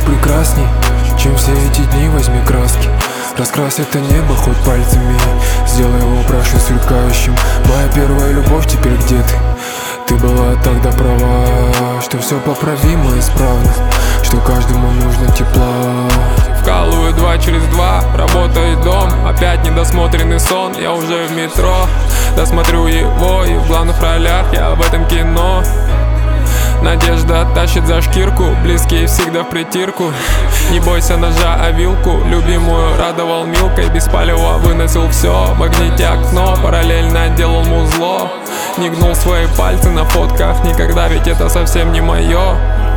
ярче, прекрасней, чем все эти дни. Возьми краски, раскрась это небо хоть пальцами, сделай его прашей сверкающим. Моя первая любовь, теперь где ты? Ты была тогда права, что все поправимо, исправно, что каждому нужно тепла. Вкалываю 2 через 2, работает дом, опять недосмотренный сон. Я уже в метро, досмотрю его, и в главных ролях я в этом кино. Надежда тащит за шкирку, близкие всегда в притирку. Не бойся ножа, а вилку, любимую радовал милкой. Без палева выносил все, в магните окно, параллельно делал музло. Не гнул свои пальцы на фотках никогда, ведь это совсем не мое.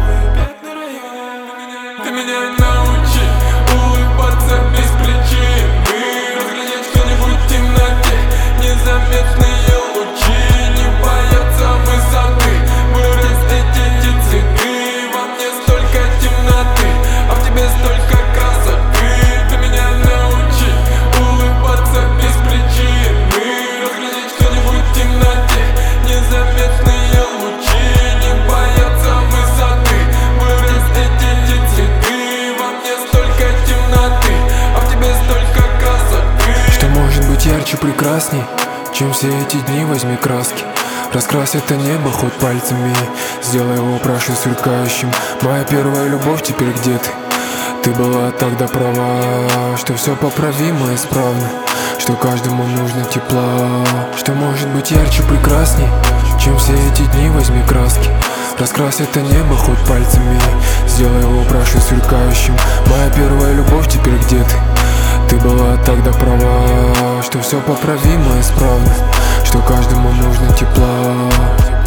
Ты меня научи улыбаться без причины, разглядеть что-нибудь в темноте, незаметные лучи, не бояться высоты, вырастить эти цветы. Во мне столько темноты, а в тебе столько красоты. Ты меня научи улыбаться без причины, разглядеть что-нибудь в темноте, незаметные лучи, не бояться высоты, вырастить эти цветы. Во мне столько темноты, а в тебе столько красоты. Что может быть ярче, прекрасней, чем все эти дни? Возьми краски, раскрась это небо хоть пальцами, сделай его прашей сверкающим. Моя первая любовь, теперь где ты? Ты была тогда права, что все поправимо, исправно, что каждому нужно тепла. Что может быть ярче, прекрасней, чем все эти дни? Возьми краски, раскрась это небо хоть пальцами, сделай его прашей сверкающим. Моя первая любовь, теперь где ты? Ты была тогда права, что все поправимо, исправно, что каждому нужно тепла.